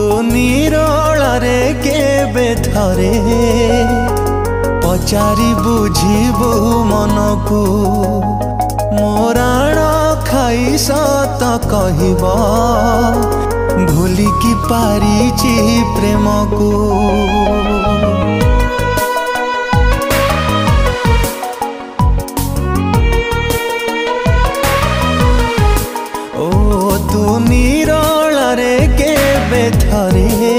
निरोलारे केबे थरे पचारि बुझिबु मनकु मोराण खाई सत कहब भूलिकी पारिछि प्रेम को। ओ तू निरोलारे केबे थरे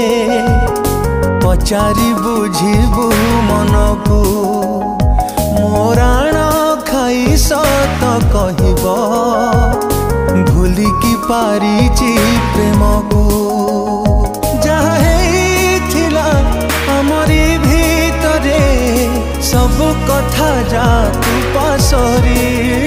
पचारि बुझिबु मनकु मोराण खाई सत कहब भूलिकी पारिछि प्रेम को। जहा हेइथिला हमरी भीतरे सब कथा जा तू पासरी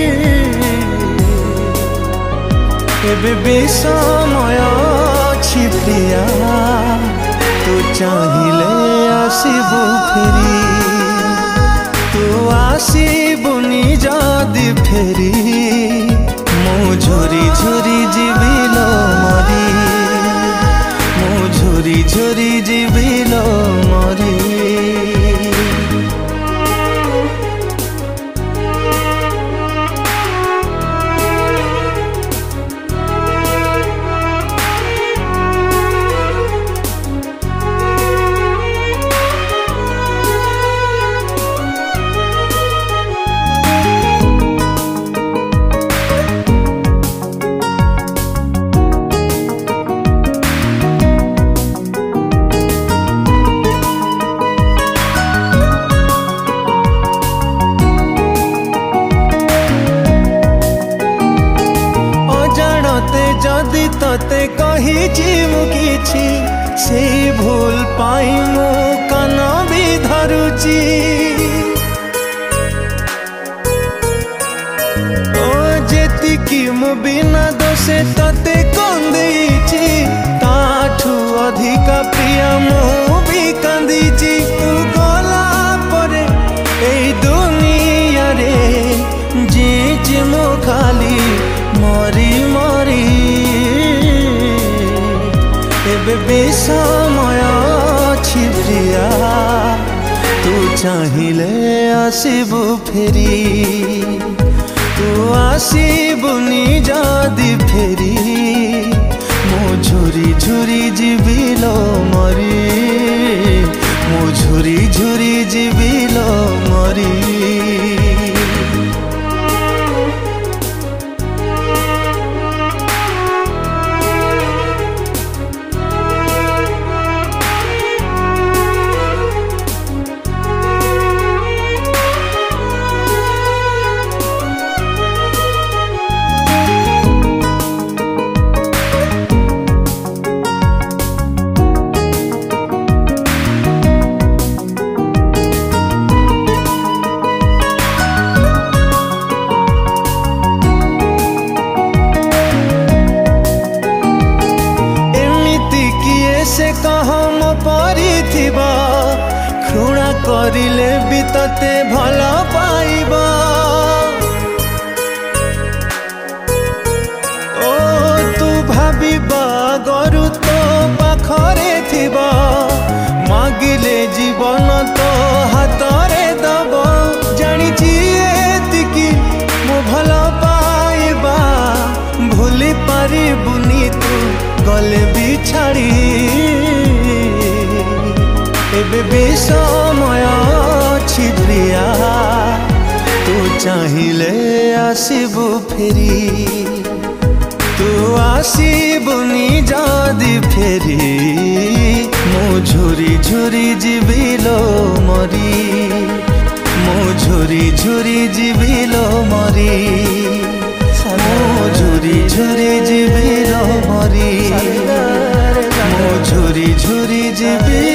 एबे भी समय अछि प्रिया तू चाहिए आसबू फेरी तू आसबुनी जदि फेरी मु झुरी झुरी जीवी लो मरी मु झुरी झुरी जीवी लो मरी। जदि तते कहिछि मु किछि से भूल पाई मु कान भी धरुछि ओ जेतिकी मु बिना दोषे तते कंदेछि ताठू अधिक प्रिय मु भी कांदिछि तू गला परे एई दुनिया रे जे मु खाली मरी मरी एबे भी समय अछि प्रिया तू चाहिए आसबू फेरी तू आसबुनी जदि फेरी मु झुरी झुरी जीवी लो मरी मु झुरी झुरी जीवी लो मरी। से कहम परिथिबा घृणा करिले भी तते भल पाइबा ओ तू भाबिबा गरु तो पाखरे थिबा मागिले जीवन तो हातरे दब जानिछि एतिकी मु भल पाइबा भूली पारिबुनी तू गले भी छाड़ी एबे भी समय अछि प्रिया तू चाहिए आसबू फेरी तू आसबुनी जदि फेरी मु झुरी झुरी जीवी लो मरी मु झुरी झुरी जीवी लो मरी मु झुरी झुरी जीवी लो मरी मु झुरी झुरी जीवी